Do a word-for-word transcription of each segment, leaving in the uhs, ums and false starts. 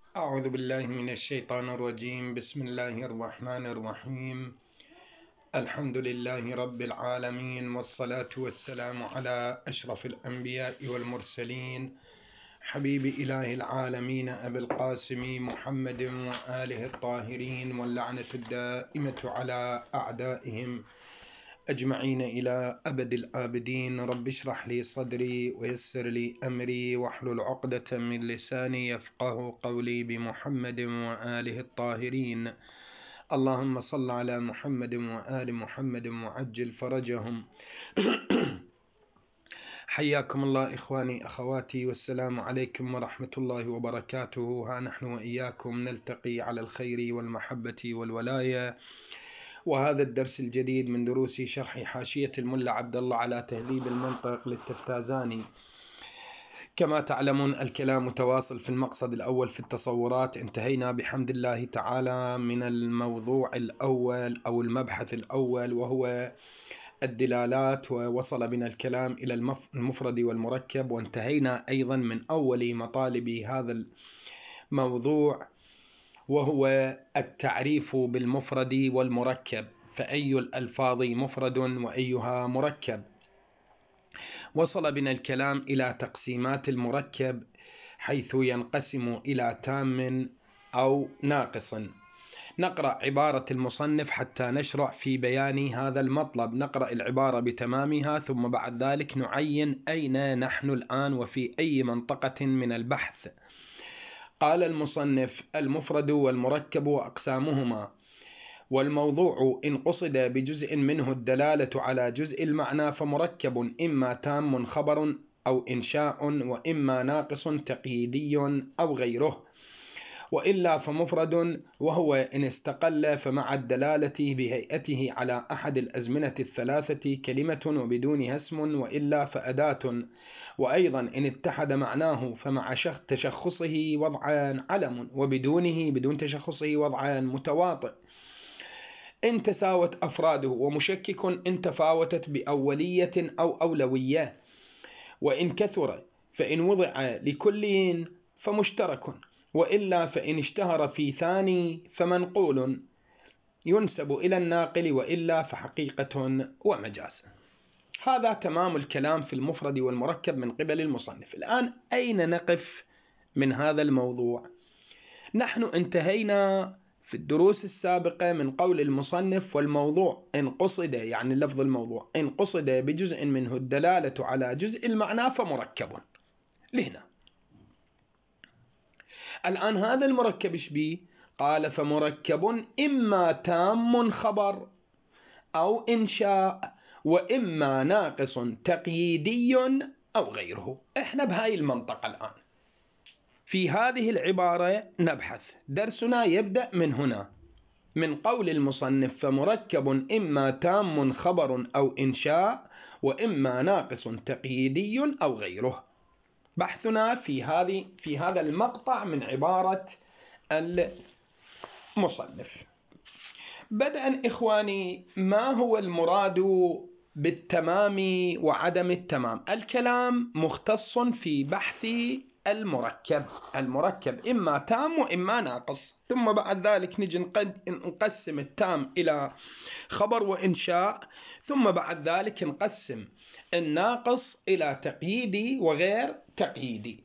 أعوذ بالله من الشيطان الرجيم. بسم الله الرحمن الرحيم. الحمد لله رب العالمين، والصلاة والسلام على أشرف الأنبياء والمرسلين، حبيب إله العالمين أبي القاسم محمد وآله الطاهرين، واللعنة الدائمة على أعدائهم أجمعين إلى أبد الآبدين. رب اشرح لي صدري ويسر لي أمري واحلل عقدة من لساني يفقه قولي، بمحمد وآله الطاهرين. اللهم صل على محمد وآل محمد وعجل فرجهم. حياكم الله إخواني أخواتي، والسلام عليكم ورحمة الله وبركاته. ها نحن وإياكم نلتقي على الخير والمحبة والولاية، وهذا الدرس الجديد من دروس شرح حاشية الملا عبد الله على تهذيب المنطق للتفتازاني. كما تعلمون الكلام متواصل في المقصد الأول في التصورات. انتهينا بحمد الله تعالى من الموضوع الأول أو المبحث الأول، وهو الدلالات، ووصل بنا الكلام إلى المفرد والمركب، وانتهينا أيضا من أول مطالب هذا الموضوع، وهو التعريف بالمفرد والمركب، فأي الألفاظ مفرد وأيها مركب. وصل بنا الكلام إلى تقسيمات المركب، حيث ينقسم إلى تام أو ناقص. نقرأ عبارة المصنف حتى نشرع في بيان هذا المطلب. نقرأ العبارة بتمامها، ثم بعد ذلك نعين أين نحن الآن وفي أي منطقة من البحث. قال المصنف: المفرد والمركب وأقسامهما. والموضوع إن قصد بجزء منه الدلالة على جزء المعنى فمركب، إما تام خبر أو إنشاء، وإما ناقص تقييدي أو غيره، وإلا فمفرد، وهو إن استقل فمع الدلالة بهيئته على أحد الأزمنة الثلاثة كلمة وبدونها اسم، وإلا فأداة. وأيضا إن اتحد معناه فمع تشخصه وضعان علم، وبدونه بدون تشخصه وضعان متواطئ. إن تساوت أفراده، ومشكك إن تفاوتت بأولية أو أولوية. وإن كثر فإن وضع لكل فمشترك، وإلا فإن اشتهر في ثاني فمنقول ينسب إلى الناقل، وإلا فحقيقة ومجاز. هذا تمام الكلام في المفرد والمركب من قبل المصنف. الآن أين نقف من هذا الموضوع؟ نحن انتهينا في الدروس السابقة من قول المصنف: والموضوع إن قصد، يعني لفظ الموضوع، إن قصد بجزء منه الدلالة على جزء المعنى فمركب. لهنا الآن هذا المركب إيش بيه؟ قال: فمركب إما تام خبر أو إنشاء، وإما ناقص تقييدي أو غيره. إحنا بهاي المنطقة الآن في هذه العبارة نبحث. درسنا يبدأ من هنا، من قول المصنف: فمركب إما تام خبر أو إنشاء، وإما ناقص تقييدي أو غيره. بحثنا في هذه في هذا المقطع من عبارة المصنف. بدءا إخواني، ما هو المراد بالتمام وعدم التمام؟ الكلام مختص في بحث المركب. المركب إما تام وإما ناقص، ثم بعد ذلك نجي نقسم التام إلى خبر وإنشاء، ثم بعد ذلك نقسم الناقص إلى تقييدي وغير تقييدي.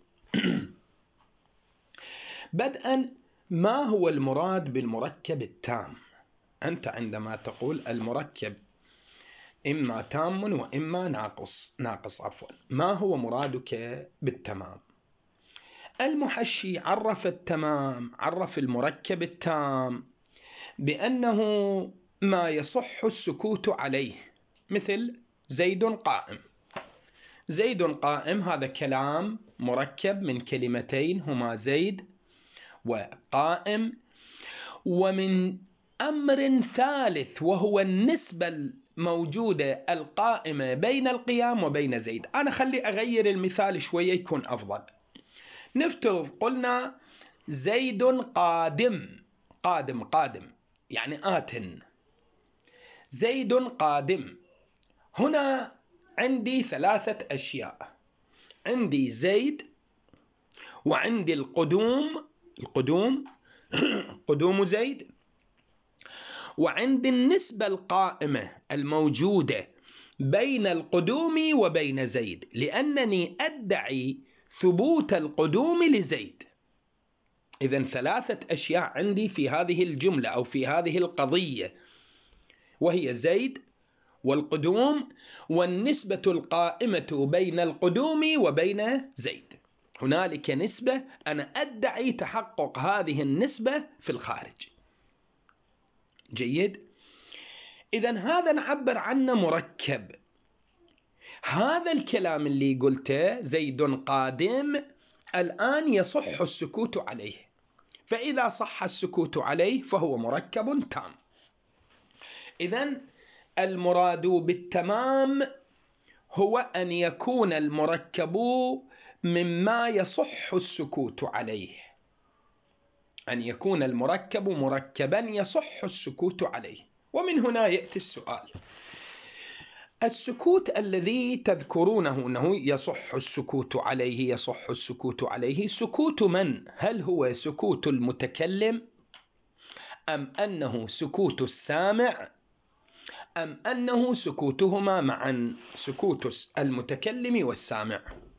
بدءا، ما هو المراد بالمركب التام؟ أنت عندما تقول المركب إما تام وإما ناقص ناقص عفوا ما هو مرادك بالتمام؟ المحشي عرف التمام، عرف المركب التام بأنه ما يصح السكوت عليه، مثل زيد قائم. زيد قائم هذا كلام مركب من كلمتين هما زيد وقائم، ومن أمر ثالث وهو النسبة الموجودة القائمة بين القيام وبين زيد. أنا خلي أغير المثال شوية يكون أفضل. نفترض قلنا زيد قادم، قادم قادم يعني آت. زيد قادم، هنا عندي ثلاثة أشياء: عندي زيد، وعندي القدوم، القدوم قدوم زيد، وعندي النسبة القائمة الموجودة بين القدوم وبين زيد، لأنني أدعي ثبوت القدوم لزيد. إذن ثلاثة أشياء عندي في هذه الجملة أو في هذه القضية، وهي زيد والقدوم والنسبة القائمة بين القدوم وبين زيد. هنالك نسبة أنا أدعي تحقق هذه النسبة في الخارج. جيد. إذن هذا نعبر عنه مركب. هذا الكلام اللي قلته زيد قادم الآن يصح السكوت عليه، فإذا صح السكوت عليه فهو مركب تام. إذن المراد بالتمام هو أن يكون المركب مما يصح السكوت عليه، أن يكون المركب مركبا يصح السكوت عليه. ومن هنا يأتي السؤال: السكوت الذي تذكرونه أنه يصح السكوت عليه يصح السكوت عليه سكوت من؟ هل هو سكوت المتكلم، أم أنه سكوت السامع، أم أنه سكوتهما معا، سكوت المتكلم والسامع؟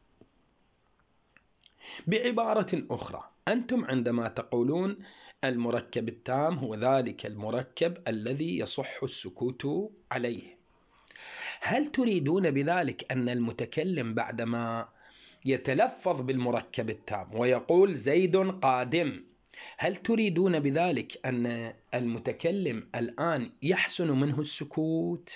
بعبارة أخرى، أنتم عندما تقولون المركب التام هو ذلك المركب الذي يصح السكوت عليه، هل تريدون بذلك أن المتكلم بعدما يتلفظ بالمركب التام ويقول زيد قادم، هل تريدون بذلك أن المتكلم الآن يحسن منه السكوت،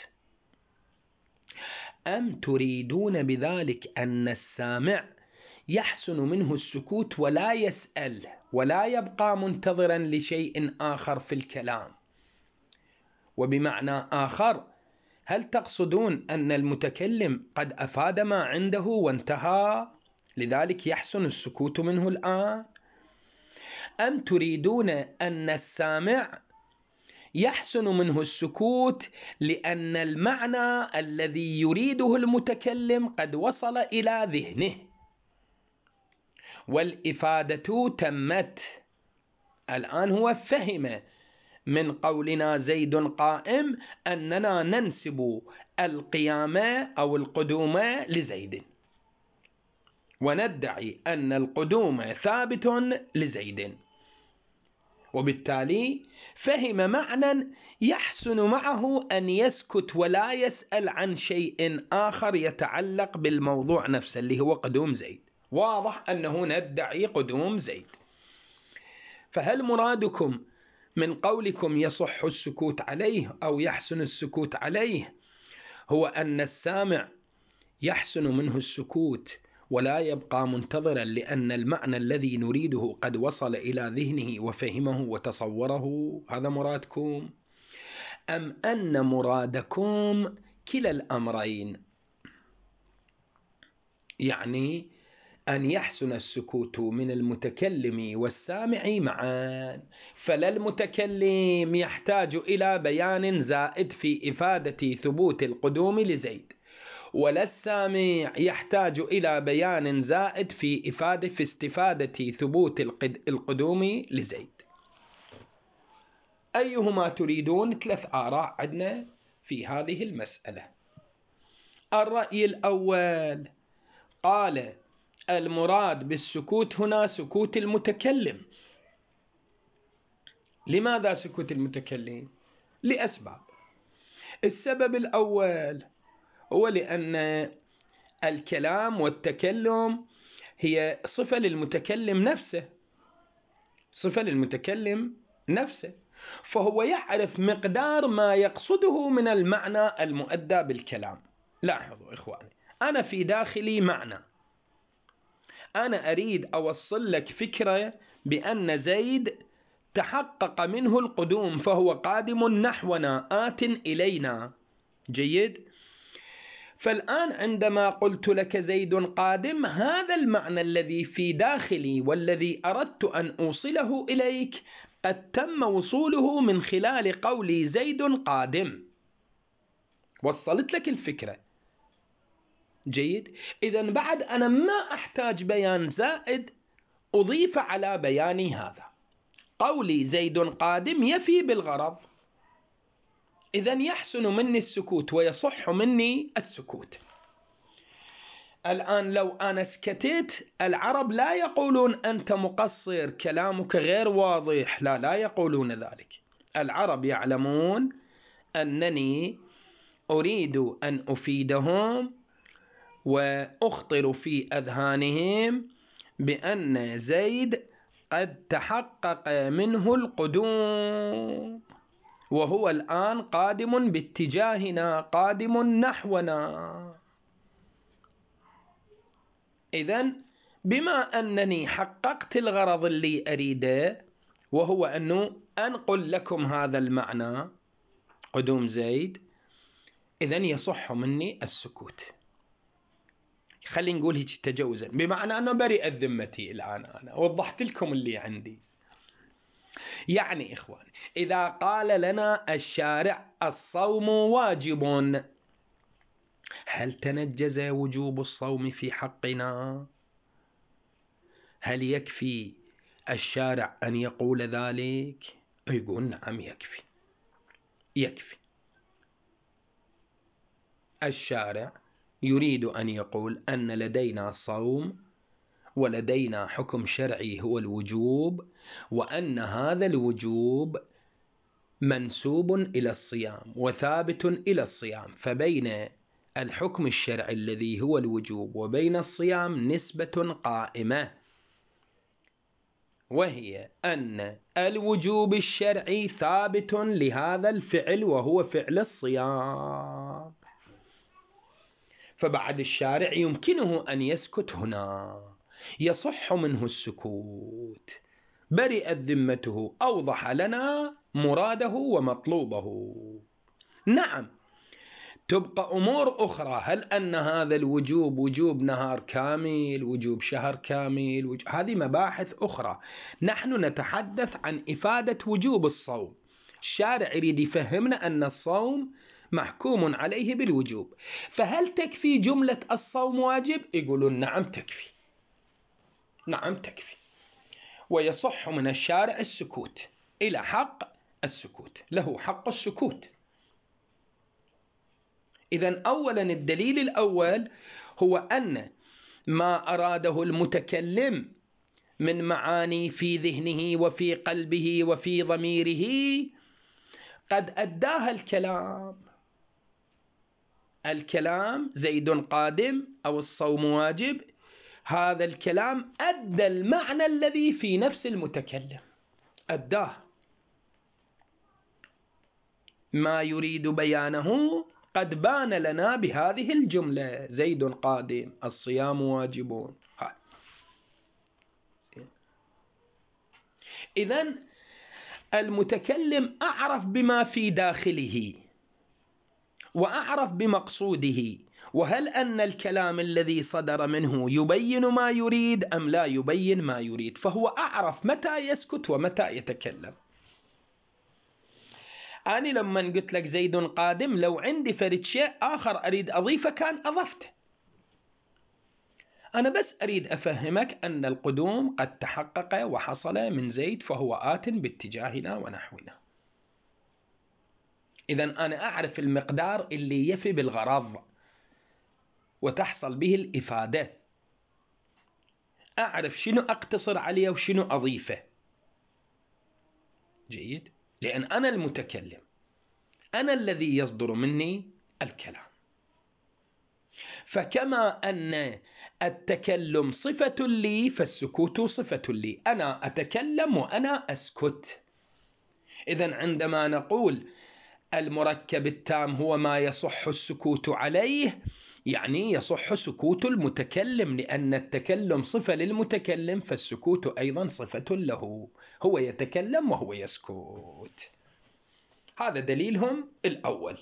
أم تريدون بذلك أن السامع يحسن منه السكوت ولا يسأل ولا يبقى منتظرا لشيء آخر في الكلام؟ وبمعنى آخر، هل تقصدون أن المتكلم قد أفاد ما عنده وانتهى لذلك يحسن السكوت منه الآن، أم تريدون أن السامع يحسن منه السكوت لأن المعنى الذي يريده المتكلم قد وصل إلى ذهنه والإفادة تمت؟ الآن هو فهم من قولنا زيد قائم أننا ننسب القيام أو القدوم لزيد، وندعي أن القدوم ثابت لزيد، وبالتالي فهم معنى يحسن معه أن يسكت ولا يسأل عن شيء آخر يتعلق بالموضوع نفسه اللي هو قدوم زيد. واضح أنه ندعي قدوم زيد. فهل مرادكم من قولكم يصح السكوت عليه أو يحسن السكوت عليه هو أن السامع يحسن منه السكوت ولا يبقى منتظرا لأن المعنى الذي نريده قد وصل إلى ذهنه وفهمه وتصوره؟ هذا مرادكم؟ أم أن مرادكم كلا الأمرين، يعني أن يحسن السكوت من المتكلم والسامع معا، فلا المتكلم يحتاج إلى بيان زائد في إفادة ثبوت القدوم لزيد، ولا السامع يحتاج إلى بيان زائد في إفادة في استفادة ثبوت القدوم لزيد. أيهما تريدون؟ ثلاث آراء عندنا في هذه المسألة. الرأي الأول قال المراد بالسكوت هنا سكوت المتكلم. لماذا سكوت المتكلم؟ لأسباب. السبب الأول هو لأن الكلام والتكلم هي صفة للمتكلم نفسه، صفة للمتكلم نفسه، فهو يعرف مقدار ما يقصده من المعنى المؤدى بالكلام. لاحظوا إخواني، أنا في داخلي معنى، أنا أريد أوصل لك فكرة بأن زيد تحقق منه القدوم فهو قادم نحونا آت إلينا. جيد. فالآن عندما قلت لك زيد قادم، هذا المعنى الذي في داخلي والذي أردت أن أوصله إليك قد تم وصوله من خلال قولي زيد قادم. وصلت لك الفكرة. جيد. إذن بعد أنا ما أحتاج بيان زائد أضيف على بياني هذا. قولي زيد قادم يفي بالغرض، إذن يحسن مني السكوت ويصح مني السكوت. الآن لو أنا سكتت، العرب لا يقولون أنت مقصر، كلامك غير واضح، لا لا يقولون ذلك. العرب يعلمون أنني أريد أن أفيدهم وأخطر في أذهانهم بأن زيد قد تحقق منه القدوم، وهو الآن قادم باتجاهنا، قادم نحونا. إذن بما أنني حققت الغرض اللي أريده، وهو أنه أنقل لكم هذا المعنى قدوم زيد، إذن يصح مني السكوت. خلي نقول هيك تجوزا، بمعنى أنه برئ ذمتي الآن، أنا وضحت لكم اللي عندي. يعني إخوان، إذا قال لنا الشارع الصوم واجب، هل تنجز وجوب الصوم في حقنا؟ هل يكفي الشارع أن يقول ذلك؟ يقول نعم يكفي. يكفي الشارع يريد أن يقول أن لدينا صوم ولدينا حكم شرعي هو الوجوب، وأن هذا الوجوب منسوب إلى الصيام وثابت إلى الصيام، فبين الحكم الشرعي الذي هو الوجوب وبين الصيام نسبة قائمة، وهي أن الوجوب الشرعي ثابت لهذا الفعل وهو فعل الصيام. فبعد الشارع يمكنه أن يسكت هنا، يصح منه السكوت، برئت ذمته، أوضح لنا مراده ومطلوبه. نعم تبقى أمور أخرى، هل أن هذا الوجوب وجوب نهار كامل، وجوب شهر كامل، وجوب... هذه مباحث أخرى. نحن نتحدث عن إفادة وجوب الصوم. الشارع يريد يفهمنا أن الصوم محكوم عليه بالوجوب، فهل تكفي جملة الصوم واجب؟ يقولون نعم تكفي، نعم تكفي، ويصح من الشارع السكوت، إلى حق السكوت، له حق السكوت. إذن أولا الدليل الأول هو أن ما أراده المتكلم من معاني في ذهنه وفي قلبه وفي ضميره قد أداها الكلام. الكلام زيد قادم أو الصوم واجب، هذا الكلام أدى المعنى الذي في نفس المتكلم، أداه. ما يريد بيانه قد بان لنا بهذه الجملة: زيد قادم، الصيام واجب. إذن المتكلم أعرف بما في داخله وأعرف بمقصوده، وهل أن الكلام الذي صدر منه يبين ما يريد أم لا يبين ما يريد، فهو أعرف متى يسكت ومتى يتكلم. أنا لما قلت لك زيد قادم، لو عندي فرد شيء آخر أريد أضيفه كان أضفته. أنا بس أريد أفهمك أن القدوم قد تحقق وحصل من زيد، فهو آت باتجاهنا ونحونا. إذن أنا أعرف المقدار اللي يفي بالغرض وتحصل به الإفادة، أعرف شنو أقتصر عليه وشنو أضيفه. جيد، لأن أنا المتكلم، أنا الذي يصدر مني الكلام. فكما أن التكلم صفة لي فالسكوت صفة لي، أنا أتكلم وأنا أسكت. إذن عندما نقول المركب التام هو ما يصح السكوت عليه، يعني يصح سكوت المتكلم، لأن التكلم صفة للمتكلم، فالسكوت أيضا صفة له، هو يتكلم وهو يسكت. هذا دليلهم الأول.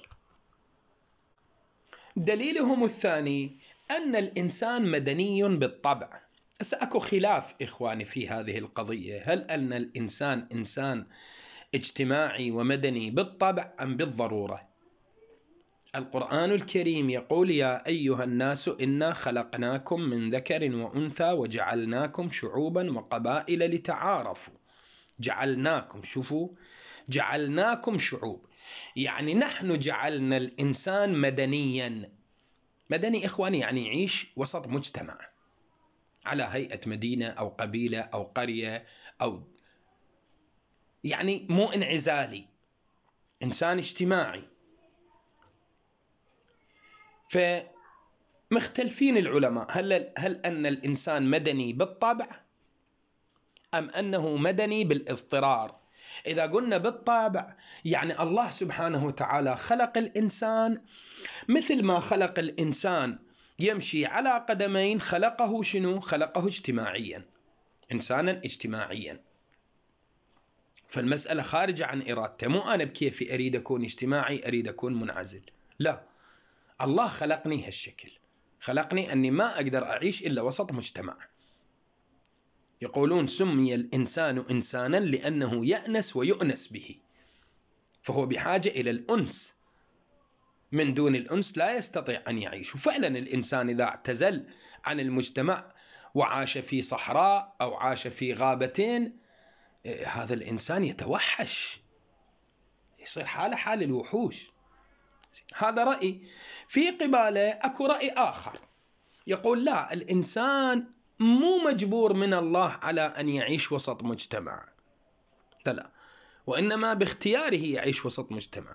دليلهم الثاني أن الإنسان مدني بالطبع. سأكو خلاف إخواني في هذه القضية، هل أن الإنسان إنسان اجتماعي ومدني بالطبع أم بالضرورة؟ القرآن الكريم يقول: يا أيها الناس إنا خلقناكم من ذكر وأنثى وجعلناكم شعوبا وقبائل لتعارفوا. جعلناكم، شوفوا، جعلناكم شعوب، يعني نحن جعلنا الإنسان مدنيا. مدني إخواني يعني يعيش وسط مجتمع على هيئة مدينة أو قبيلة أو قرية، أو يعني مو انعزالي، إنسان اجتماعي. فمختلفين العلماء، هل, هل أن الإنسان مدني بالطبع أم أنه مدني بالاضطرار؟ إذا قلنا بالطبع يعني الله سبحانه وتعالى خلق الإنسان مثل ما خلق الإنسان يمشي على قدمين، خلقه شنو؟ خلقه اجتماعيا، إنسانا اجتماعيا. فالمسألة خارجة عن إرادته، مو أنا بكيفي أريد أكون اجتماعي أريد أكون منعزل، لا، الله خلقني هالشكل، خلقني أني ما أقدر أعيش إلا وسط مجتمع. يقولون سمي الإنسان إنسانا لأنه يأنس ويؤنس به، فهو بحاجة إلى الأنس، من دون الأنس لا يستطيع أن يعيش. وفعلا الإنسان إذا اعتزل عن المجتمع وعاش في صحراء أو عاش في غابتين، هذا الإنسان يتوحش، يصير حاله حال الوحوش. هذا رأي. في قباله أكو رأي آخر يقول لا، الإنسان مو مجبور من الله على أن يعيش وسط مجتمع، لا، وإنما باختياره يعيش وسط مجتمع.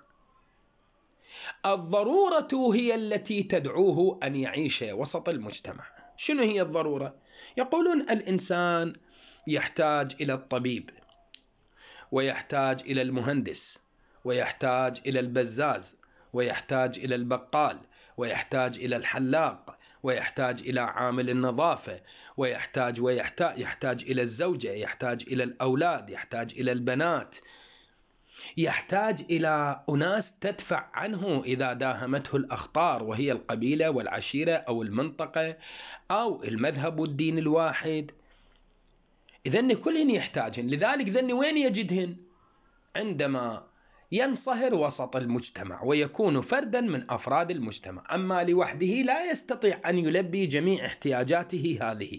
الضرورة هي التي تدعوه أن يعيش وسط المجتمع. شنو هي الضرورة؟ يقولون الإنسان يحتاج إلى الطبيب، ويحتاج إلى المهندس، ويحتاج إلى البزاز، ويحتاج إلى البقال، ويحتاج إلى الحلاق، ويحتاج إلى عامل النظافة، ويحتاج ويحتاج يحتاج إلى الزوجة، يحتاج إلى الأولاد، يحتاج إلى البنات، يحتاج إلى أناس تدفع عنه إذا داهمته الأخطار، وهي القبيلة والعشيرة أو المنطقة أو المذهب والدين الواحد. إذن كلهن يحتاجن. لذلك ذن وين يجدهن؟ عندما ينصهر وسط المجتمع ويكون فردا من أفراد المجتمع. أما لوحده لا يستطيع أن يلبي جميع احتياجاته هذه.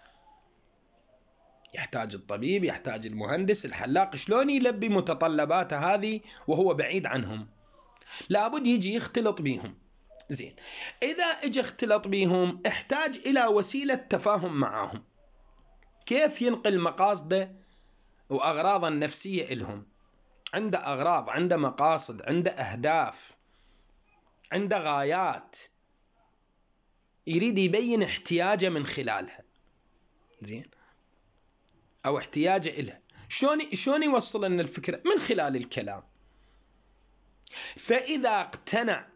يحتاج الطبيب، يحتاج المهندس، الحلاق، شلون يلبي متطلباته هذه وهو بعيد عنهم؟ لابد يجي يختلط بيهم. زين، إذا اجى اختلط بيهم احتاج إلى وسيلة تفاهم معهم، كيف ينقل مقاصده وأغراضه النفسية إلهم. عنده أغراض، عنده مقاصد، عنده أهداف، عنده غايات، يريد يبين احتياجه من خلالها. زين، أو احتياجه إلها. شلون شلون يوصل لنا الفكرة؟ من خلال الكلام. فإذا اقتنع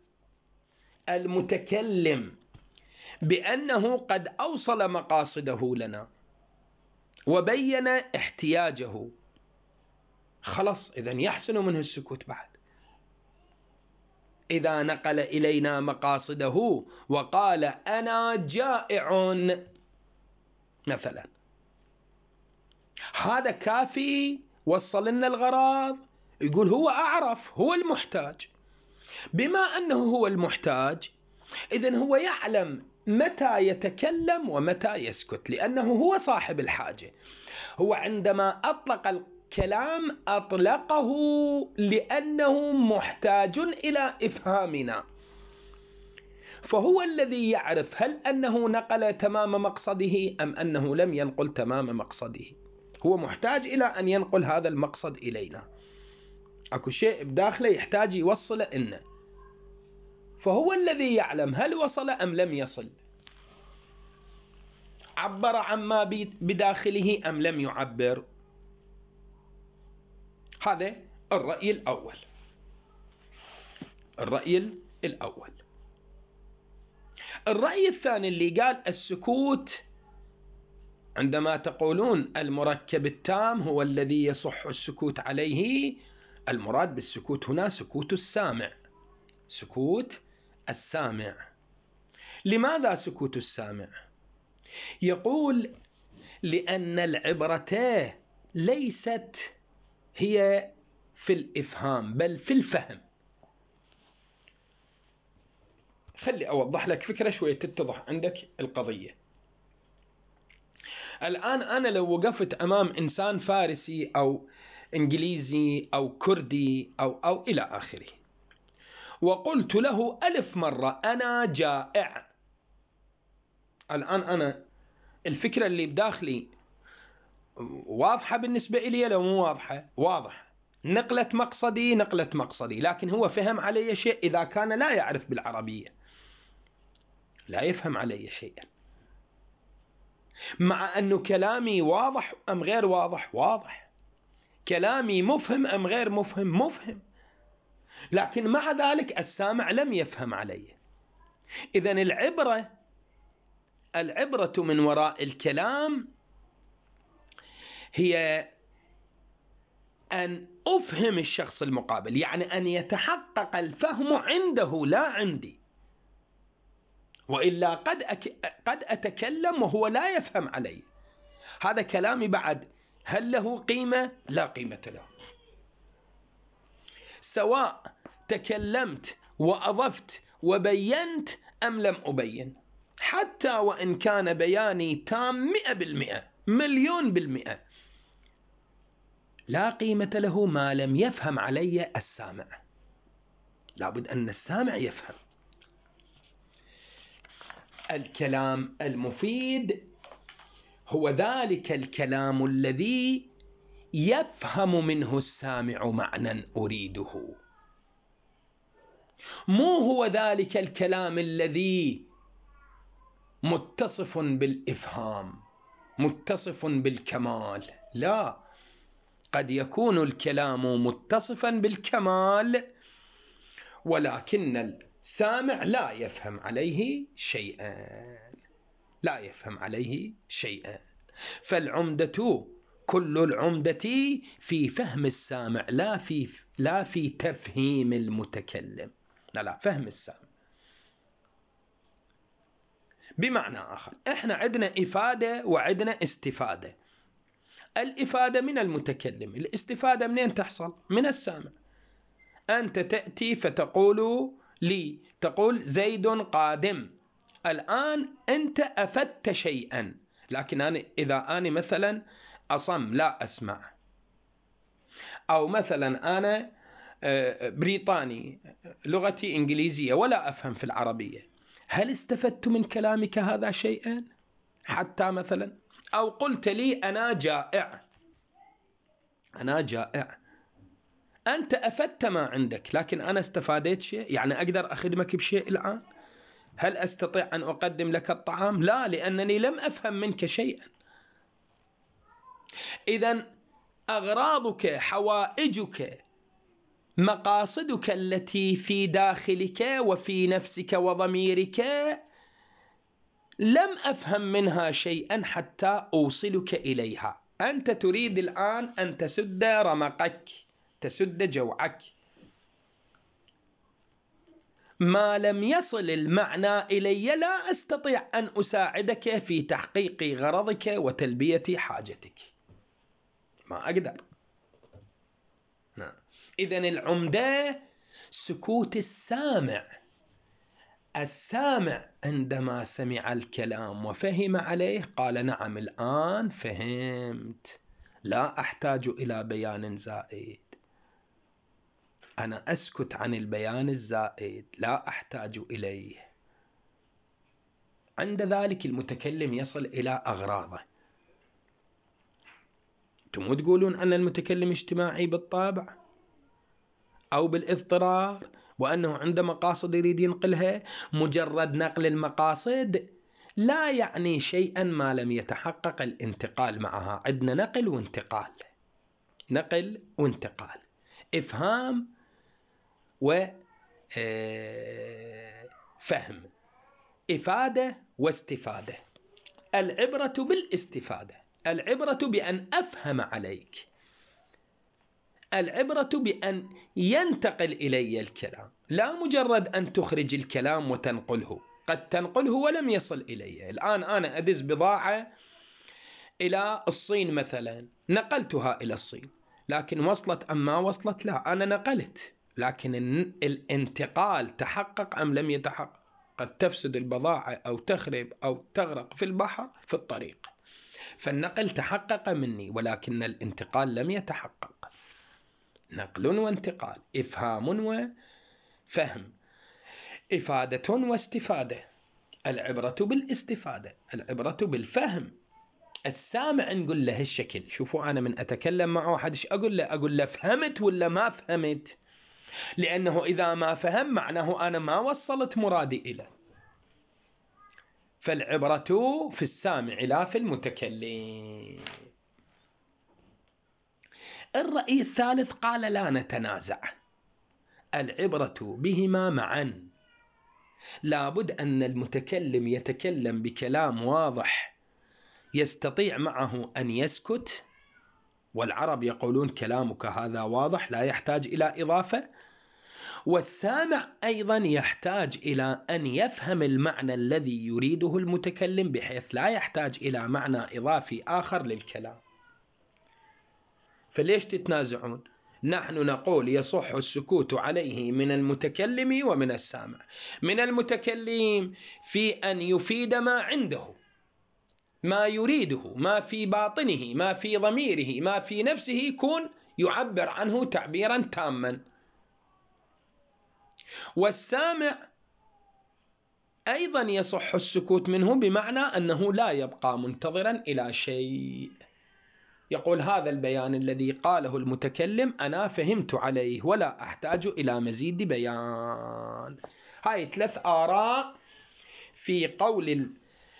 المتكلم بأنه قد أوصل مقاصده لنا وبين احتياجه، خلص، إذن يحسن منه السكوت بعد. إذا نقل إلينا مقاصده وقال أنا جائع مثلا، هذا كافي؟ وصل لنا الغراض؟ يقول هو أعرف، هو المحتاج. بما أنه هو المحتاج، إذن هو يعلم متى يتكلم ومتى يسكت، لأنه هو صاحب الحاجة. هو عندما أطلق الكلام أطلقه لأنه محتاج إلى إفهامنا، فهو الذي يعرف هل أنه نقل تمام مقصده أم أنه لم ينقل تمام مقصده. هو محتاج إلى أن ينقل هذا المقصد إلينا، أكو شيء بداخله يحتاج يوصل إنه، فهو الذي يعلم هل وصل أم لم يصل، عبر عما بداخله أم لم يعبر. هذا الرأي الأول. الرأي الأول. الرأي الثاني اللي قال السكوت، عندما تقولون المركب التام هو الذي يصح السكوت عليه، المراد بالسكوت هنا سكوت السامع. سكوت السامع. لماذا سكوت السامع؟ يقول لأن العبرة ليست هي في الإفهام بل في الفهم. خلي أوضح لك فكرة شوية تتضح عندك القضية. الآن أنا لو وقفت أمام إنسان فارسي أو إنجليزي أو كردي أو أو إلى آخره وقلت له ألف مرة أنا جائع، الآن أنا الفكرة اللي بداخلي واضحة بالنسبة إلي لو مو واضحة؟ واضح. نقلة مقصدي نقلة مقصدي، لكن هو فهم علي شيء إذا كان لا يعرف بالعربية، لا يفهم علي شيئا، مع أنه كلامي واضح أم غير واضح؟ واضح. كلامي مفهم أم غير مفهم؟ مفهم، لكن مع ذلك السامع لم يفهم علي. إذن العبرة العبرة من وراء الكلام هي أن أفهم الشخص المقابل، يعني أن يتحقق الفهم عنده لا عندي، وإلا قد أك... قد أتكلم وهو لا يفهم علي. هذا كلامي بعد هل له قيمة؟ لا قيمة له، سواء تكلمت وأضفت وبينت أم لم أبين، حتى وإن كان بياني تام مئة بالمئة مليون بالمئة، لا قيمة له ما لم يفهم علي السامع. لابد أن السامع يفهم. الكلام المفيد هو ذلك الكلام الذي يفهم منه السامع معنى أريده، مو هو ذلك الكلام الذي متصف بالإفهام متصف بالكمال. لا، قد يكون الكلام متصفا بالكمال ولكن السامع لا يفهم عليه شيئا، لا يفهم عليه شيئا. فالعمدة كل العمدة في فهم السامع، لا في لا في تفهيم المتكلم، لا لا فهم السامع. بمعنى آخر، احنا عندنا إفادة وعندنا استفادة. الإفادة من المتكلم، الاستفادة منين تحصل؟ من السامع. أنت تأتي فتقول لي، تقول زيد قادم، الآن أنت أفدت شيئا، لكن أنا إذا أنا مثلا أصم لا أسمع، أو مثلا أنا بريطاني لغتي إنجليزية ولا أفهم في العربية، هل استفدت من كلامك هذا شيئا؟ حتى مثلا أو قلت لي أنا جائع، أنا جائع، أنت أفدت ما عندك، لكن أنا استفادت شيء؟ يعني أقدر أخدمك بشيء الآن؟ هل أستطيع أن أقدم لك الطعام؟ لا، لأنني لم أفهم منك شيئا. إذن أغراضك، حوائجك، مقاصدك التي في داخلك وفي نفسك وضميرك لم أفهم منها شيئا حتى أوصلك إليها. أنت تريد الآن أن تسد رمقك، تسد جوعك، ما لم يصل المعنى إلي لا أستطيع أن أساعدك في تحقيق غرضك وتلبية حاجتك، ما أقدر. إذن العمدة سكوت السامع. السامع عندما سمع الكلام وفهم عليه قال نعم الآن فهمت، لا أحتاج إلى بيان زائد، أنا أسكت عن البيان الزائد، لا أحتاج إليه. عند ذلك المتكلم يصل إلى أغراضه. أنتم تقولون أن المتكلم اجتماعي بالطبع أو بالاضطرار، وأنه عنده مقاصد يريد ينقلها. مجرد نقل المقاصد لا يعني شيئا ما لم يتحقق الانتقال معها. عندنا نقل وانتقال، نقل وانتقال، إفهام وفهم، إفادة واستفادة. العبرة بالاستفادة، العبرة بأن أفهم عليك، العبرة بأن ينتقل إلي الكلام، لا مجرد أن تخرج الكلام وتنقله. قد تنقله ولم يصل إلي. الآن أنا أدز بضاعة إلى الصين مثلا، نقلتها إلى الصين، لكن وصلت أم ما وصلت؟ لا، أنا نقلت، لكن الانتقال تحقق أم لم يتحقق؟ قد تفسد البضاعة أو تخرب أو تغرق في البحر في الطريق. فالنقل تحقق مني، ولكن الانتقال لم يتحقق. نقل وانتقال، إفهام وفهم، إفادة واستفادة. العبرة بالاستفادة، العبرة بالفهم. السامع نقول له هالشكل. شوفوا أنا من أتكلم مع واحد إيش أقول له؟ أقول له فهمت ولا ما فهمت؟ لأنه إذا ما فهم معناه أنا ما وصلت مرادي إليه. فالعبرة في السامع لا في المتكلم. الرأي الثالث قال لا نتنازع، العبرة بهما معا. لابد أن المتكلم يتكلم بكلام واضح يستطيع معه أن يسكت، والعرب يقولون كلامك هذا واضح لا يحتاج إلى إضافة. والسامع أيضا يحتاج إلى أن يفهم المعنى الذي يريده المتكلم بحيث لا يحتاج إلى معنى إضافي آخر للكلام. فليش تتنازعون؟ نحن نقول يصح السكوت عليه من المتكلم ومن السامع. من المتكلم في أن يفيد ما عنده، ما يريده، ما في باطنه، ما في ضميره، ما في نفسه، يكون يعبر عنه تعبيرا تاما. والسامع أيضا يصح السكوت منه بمعنى أنه لا يبقى منتظرا إلى شيء، يقول هذا البيان الذي قاله المتكلم أنا فهمت عليه ولا أحتاج إلى مزيد بيان. هاي ثلاث آراء في قول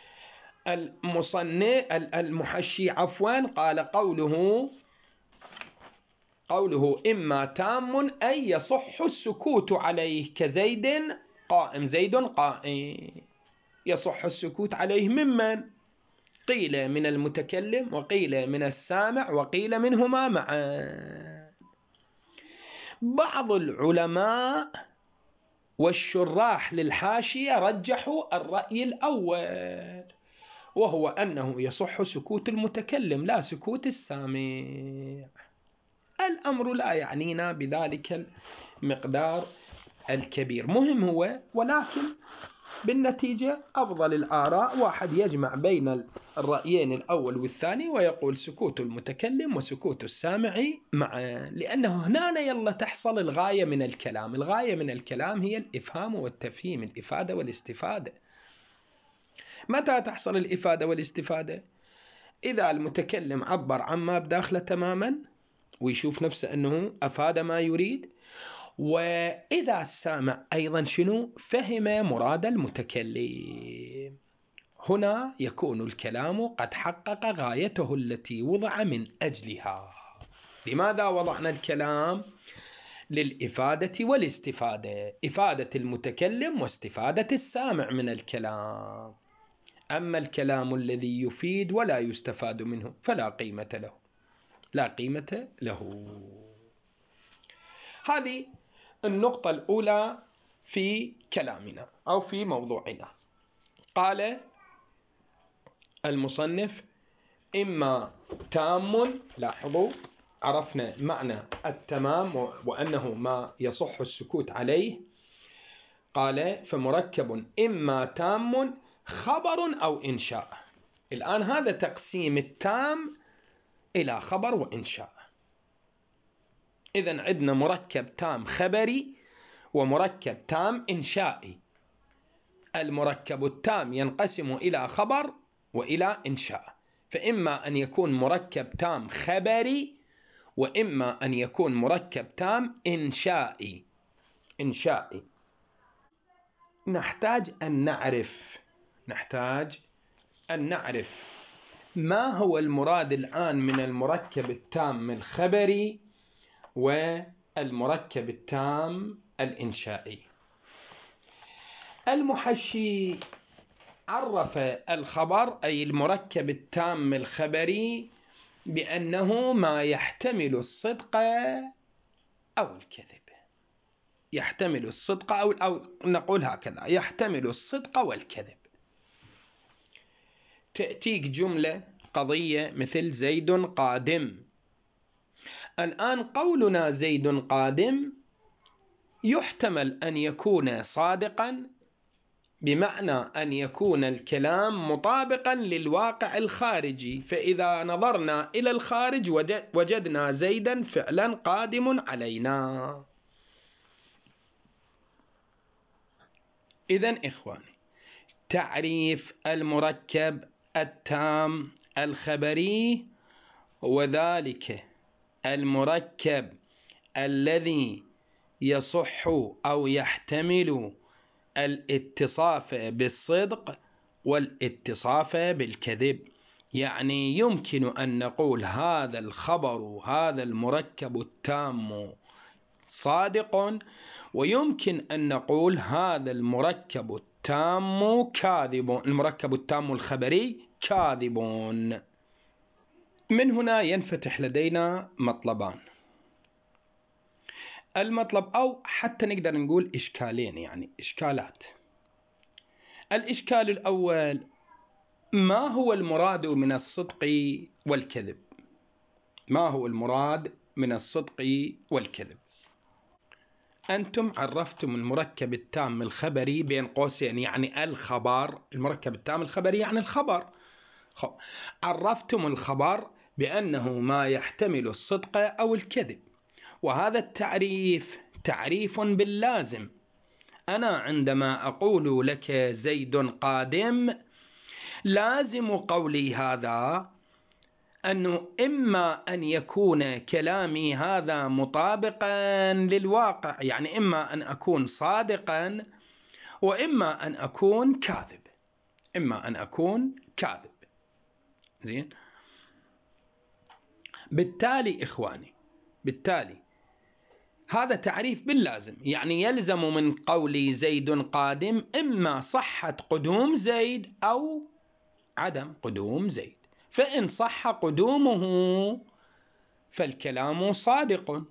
المصنف المحشي عفوا. قال قوله قوله إما تام أي يصح السكوت عليه كزيد قائم، زيد قائم. يصح السكوت عليه ممن؟ قيل من المتكلم وقيل من السامع وقيل منهما معا. بعض العلماء والشراح للحاشية رجحوا الرأي الأول، وهو أنه يصح سكوت المتكلم لا سكوت السامع. الأمر لا يعنينا بذلك المقدار الكبير، مهم هو، ولكن بالنتيجة أفضل الآراء واحد يجمع بين الرأيين الأول والثاني ويقول سكوت المتكلم وسكوت السامع معا، لأنه هنا يلا تحصل الغاية من الكلام. الغاية من الكلام هي الإفهام والتفهيم، الإفادة والاستفادة. متى تحصل الإفادة والاستفادة؟ إذا المتكلم عبر عما بداخله تماما ويشوف نفسه أنه أفاد ما يريد، وإذا السامع أيضا شنو؟ فهم مراد المتكلم. هنا يكون الكلام قد حقق غايته التي وضع من أجلها. لماذا وضعنا الكلام؟ للإفادة والاستفادة، إفادة المتكلم واستفادة السامع من الكلام. أما الكلام الذي يفيد ولا يستفاد منه فلا قيمة له، لا قيمة له. هذه النقطة الأولى في كلامنا أو في موضوعنا. قال المصنف إما تام، لاحظوا عرفنا معنى التمام وأنه ما يصح السكوت عليه. قال فمركب إما تام خبر أو إنشاء. الآن هذا تقسيم التام إلى خبر وإنشاء. إذن عندنا مركب تام خبري ومركب تام إنشائي. المركب التام ينقسم إلى خبر وإلى إنشاء، فإما أن يكون مركب تام خبري وإما أن يكون مركب تام إنشائي. إنشائي نحتاج أن نعرف نحتاج أن نعرف ما هو المراد الآن من المركب التام الخبري والمركب التام الإنشائي. المحشي عرف الخبر أي المركب التام الخبري بأنه ما يحتمل الصدق أو الكذب. يحتمل الصدق أو, أو نقول هكذا، يحتمل الصدق والكذب. تأتيك جملة قضية مثل زيد قادم. الآن قولنا زيد قادم يحتمل أن يكون صادقا بمعنى أن يكون الكلام مطابقا للواقع الخارجي. فإذا نظرنا إلى الخارج وجدنا زيدا فعلا قادم علينا. إذن إخواني، تعريف المركب التام الخبري، وذلك المركب الذي يصح أو يحتمل الاتصاف بالصدق والاتصاف بالكذب. يعني يمكن أن نقول هذا الخبر، هذا المركب التام صادق، ويمكن أن نقول هذا المركب التام كاذب، المركب التام الخبري كاذب. من هنا ينفتح لدينا مطلبان. المطلب أو حتى نقدر نقول إشكالين، يعني إشكالات. الإشكال الأول: ما هو المراد من الصدق والكذب؟ ما هو المراد من الصدق والكذب؟ أنتم عرفتم المركب التام الخبري بين قوسين، يعني الخبر. المركب التام الخبري يعني الخبر. عرفتم الخبر بأنه ما يحتمل الصدق أو الكذب، وهذا التعريف تعريف باللازم. أنا عندما أقول لك زيد قادم، لازم قولي هذا أنه إما أن يكون كلامي هذا مطابقا للواقع، يعني إما أن أكون صادقا وإما أن أكون كاذب، إما أن أكون كاذب. زين. بالتالي إخواني، بالتالي هذا تعريف باللازم، يعني يلزم من قولي زيد قادم إما صحة قدوم زيد أو عدم قدوم زيد. فإن صح قدومه فالكلام صادق،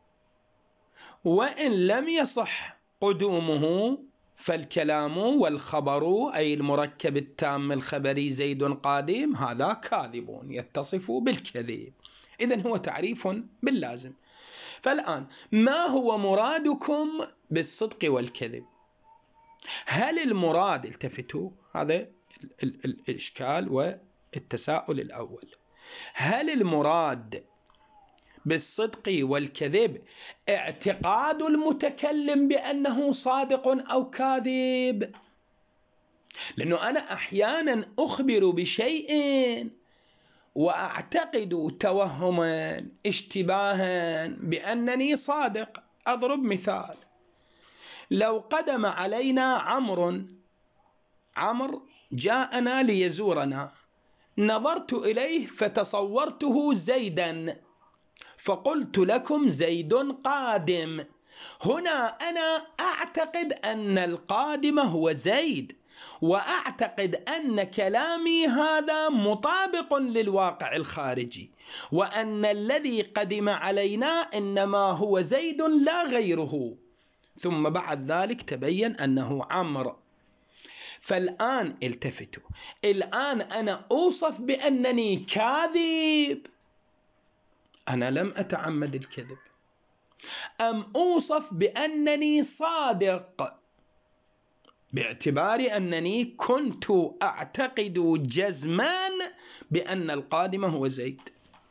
وإن لم يصح قدومه فالكلام والخبر أي المركب التام الخبري زيد قادم هذا كاذب يتصف بالكذب. إذن هو تعريف باللازم. فالآن ما هو مرادكم بالصدق والكذب؟ هل المراد، التفتوا، هذا الإشكال والتساؤل الأول، هل المراد بالصدق والكذب اعتقاد المتكلم بأنه صادق أو كاذب؟ لأنه أنا أحيانا أخبر بشيء وأعتقد توهما اشتباها بأنني صادق. أضرب مثال: لو قدم علينا عمرو، عمرو جاءنا ليزورنا، نظرت إليه فتصورته زيدا، فقلت لكم زيد قادم. هنا أنا أعتقد أن القادم هو زيد، وأعتقد أن كلامي هذا مطابق للواقع الخارجي، وأن الذي قدم علينا إنما هو زيد لا غيره. ثم بعد ذلك تبين أنه عمرو. فالآن التفتوا، الآن أنا أوصف بأنني كاذب، أنا لم أتعمد الكذب، أم أوصف بأنني صادق باعتبار أنني كنت أعتقد جزما بأن القادم هو زيد؟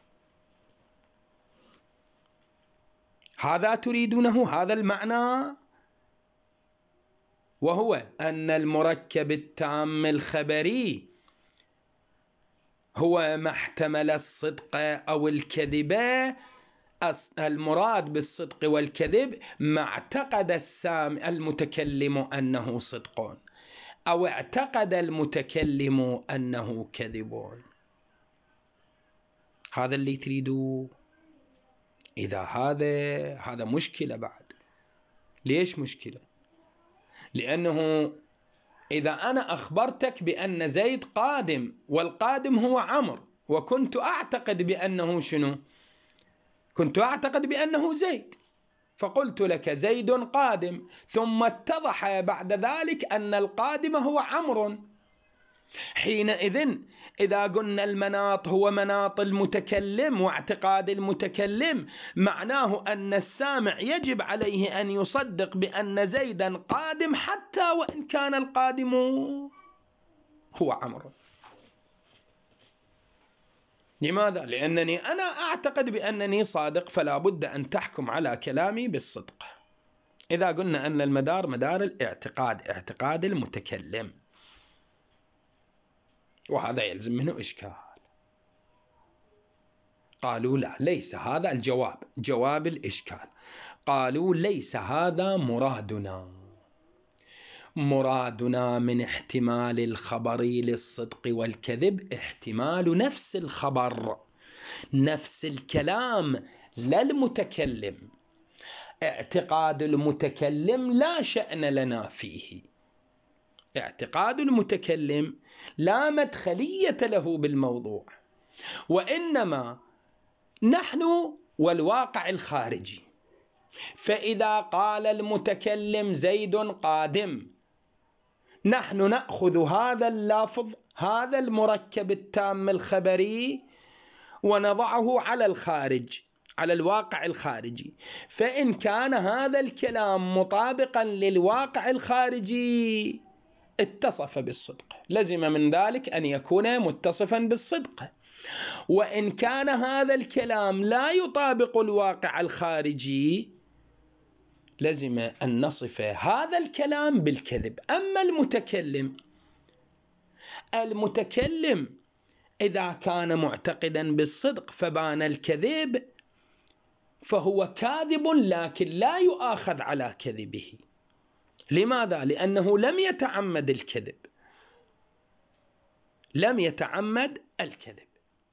هذا تريدونه، هذا المعنى، وهو أن المركب التام الخبري هو ما احتمل الصدق أو الكذب. المراد بالصدق والكذب ما اعتقد السام المتكلم أنه صدق أو اعتقد المتكلم أنه كذب. هذا اللي تريدوه. إذا هذا هذا مشكلة بعد. ليش مشكلة؟ لأنه إذا أنا أخبرتك بأن زيد قادم والقادم هو عمرو، وكنت أعتقد بأنه شنو؟ كنت أعتقد بأنه زيد، فقلت لك زيد قادم، ثم اتضح بعد ذلك أن القادم هو عمرو، حينئذ إذا قلنا المناط هو مناط المتكلم واعتقاد المتكلم، معناه أن السامع يجب عليه أن يصدق بأن زيدا قادم حتى وإن كان القادم هو عمرو. لماذا؟ لأنني أنا أعتقد بأنني صادق، فلا بد أن تحكم على كلامي بالصدق. إذا قلنا أن المدار مدار الاعتقاد، اعتقاد المتكلم، وهذا يلزم منه إشكال. قالوا لا، ليس هذا الجواب، جواب الإشكال. قالوا ليس هذا مرادنا. مرادنا من احتمال الخبر للصدق والكذب احتمال نفس الخبر، نفس الكلام، لا المتكلم. اعتقاد المتكلم لا شأن لنا فيه. اعتقاد المتكلم لا مدخلية له بالموضوع، وإنما نحن والواقع الخارجي. فإذا قال المتكلم زيد قادم، نحن نأخذ هذا اللفظ، هذا المركب التام الخبري، ونضعه على الخارج، على الواقع الخارجي. فإن كان هذا الكلام مطابقا للواقع الخارجي اتصف بالصدق، لزم من ذلك أن يكون متصفا بالصدق. وإن كان هذا الكلام لا يطابق الواقع الخارجي لزم أن نصف هذا الكلام بالكذب. أما المتكلم، المتكلم إذا كان معتقدا بالصدق فبان الكذب فهو كاذب، لكن لا يؤاخذ على كذبه. لماذا؟ لأنه لم يتعمد الكذب، لم يتعمد الكذب.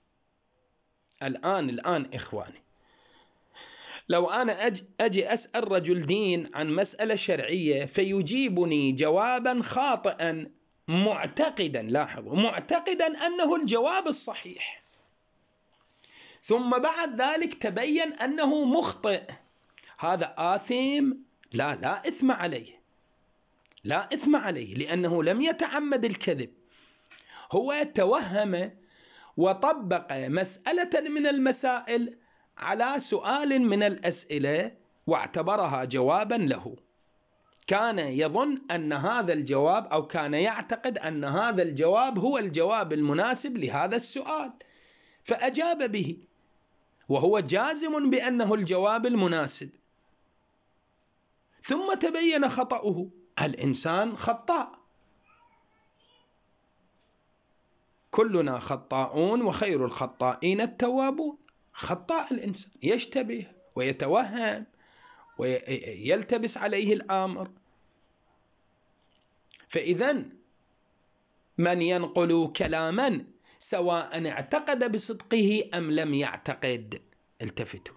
الآن الآن إخواني، لو أنا أجي أسأل رجل دين عن مسألة شرعية فيجيبني جوابا خاطئا معتقدا، لاحظوا، معتقدا أنه الجواب الصحيح، ثم بعد ذلك تبين أنه مخطئ، هذا آثم؟ لا، لا إثم عليه، لا إثم عليه، لأنه لم يتعمد الكذب. هو توهم وطبق مسألة من المسائل على سؤال من الأسئلة واعتبرها جوابا له. كان يظن أن هذا الجواب، أو كان يعتقد أن هذا الجواب هو الجواب المناسب لهذا السؤال، فأجاب به وهو جازم بأنه الجواب المناسب، ثم تبين خطأه. الإنسان خطاء، كلنا خطاؤون وخير الخطائين التوابون. خطاء الإنسان، يشتبه ويتوهم ويلتبس عليه الأمر. فإذا من ينقل كلاما سواء اعتقد بصدقه أم لم يعتقد، التفتوا،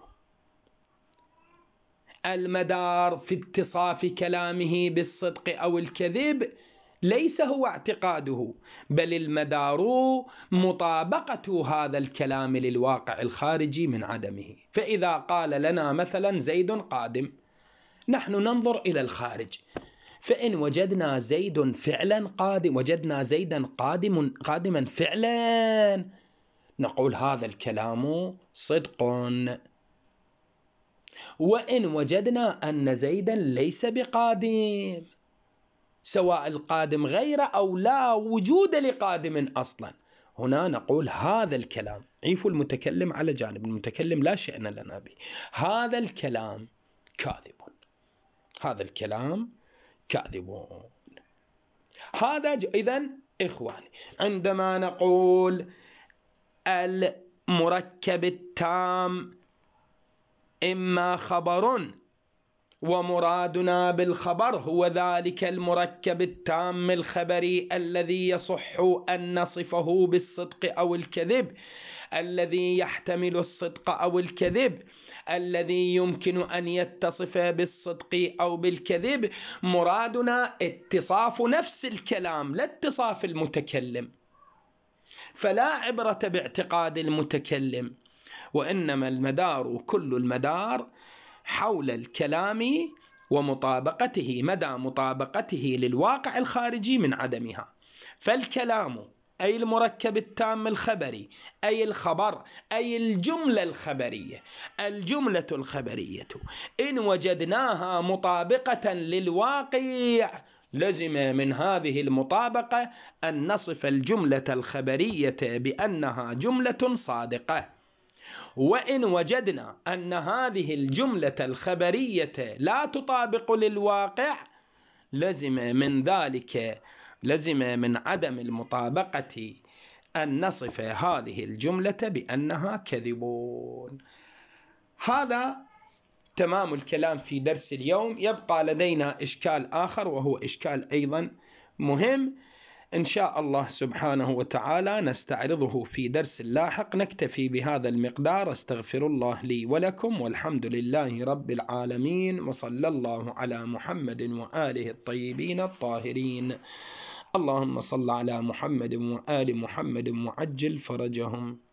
المدار في اتصاف كلامه بالصدق أو الكذب ليس هو اعتقاده، بل المدار مطابقة هذا الكلام للواقع الخارجي من عدمه. فإذا قال لنا مثلا زيد قادم، نحن ننظر إلى الخارج، فإن وجدنا زيد فعلا قادم، وجدنا زيدا قادم قادما فعلا، نقول هذا الكلام صدق. وإن وجدنا أن زيدا ليس بقادم، سواء القادم غير أو لا وجود لقادم أصلا، هنا نقول هذا الكلام، عيفوا المتكلم على جانب، المتكلم لا شأن لنا به، هذا الكلام كاذب، هذا الكلام كاذبون. هذا إذن إخواني، عندما نقول المركب التام إما خبر، ومرادنا بالخبر هو ذلك المركب التام الخبري الذي يصح أن نصفه بالصدق أو الكذب، الذي يحتمل الصدق أو الكذب، الذي يمكن أن يتصف بالصدق أو بالكذب. مرادنا اتصاف نفس الكلام، لا اتصاف المتكلم. فلا عبرة باعتقاد المتكلم، وإنما المدار، كل المدار حول الكلام ومطابقته، مدى مطابقته للواقع الخارجي من عدمها. فالكلام أي المركب التام الخبري، أي الخبر، أي الجملة الخبرية، الجملة الخبرية إن وجدناها مطابقة للواقع لزم من هذه المطابقة أن نصف الجملة الخبرية بأنها جملة صادقة. وإن وجدنا أن هذه الجملة الخبرية لا تطابق للواقع لزم من ذلك لزم من عدم المطابقة أن نصف هذه الجملة بأنها كذبون. هذا تمام الكلام في درس اليوم. يبقى لدينا إشكال آخر وهو إشكال أيضا مهم، إن شاء الله سبحانه وتعالى نستعرضه في درس لاحق. نكتفي بهذا المقدار. استغفر الله لي ولكم، والحمد لله رب العالمين، وصلى الله على محمد وآله الطيبين الطاهرين. اللهم صل على محمد وآل محمد وعجل فرجهم.